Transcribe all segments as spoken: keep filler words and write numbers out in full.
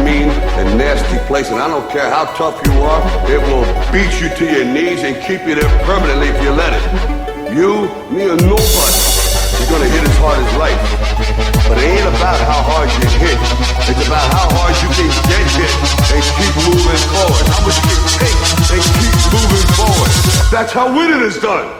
mean and nasty place, and I don't care how tough you are, it will beat you to your knees and keep you there permanently if you let it. You, me, or nobody is gonna hit as hard as life. But it ain't about how hard you hit. It's about how hard you can get hit and keep moving forward. How much you can take and keep moving forward. That's how winning is done.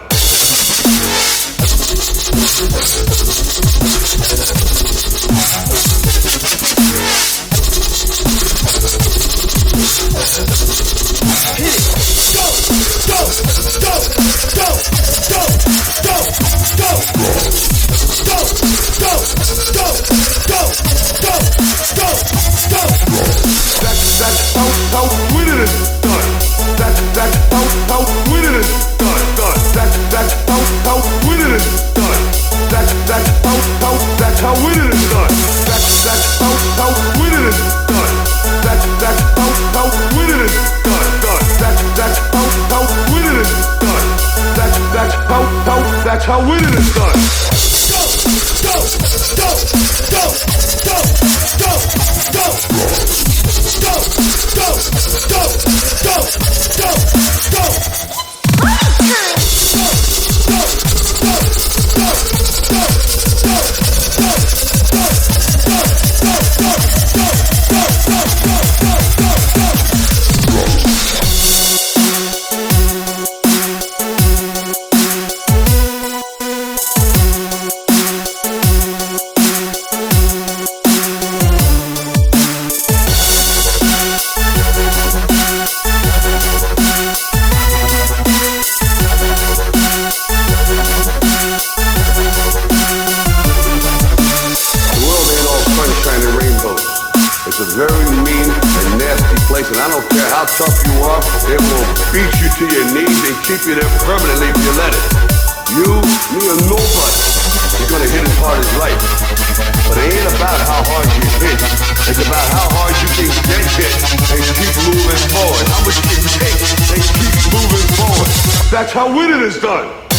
Hit it. Go, go, go, go, go, go, go, go, go, go, go, go, go, go. That's that's how how winning is done. That's that's how how winning is done. Done. That's that's how how winning is done. That's that's how how that's how winning is done. That's that's how how winning is done. That's that's how how winning is done. Done. That's that's how how winning is done. That's that's how how that's how winning is done. Go, go, go, go, go, go, go, go, go, go, go, go, go. And I don't care how tough you are, it will beat you to your knees and keep you there permanently if you let it. You, me, or nobody is gonna hit as hard as life. But it ain't about how hard you hit. It's about how hard you can get hit and keep moving forward. How much you can take and keep moving forward. That's how winning is done.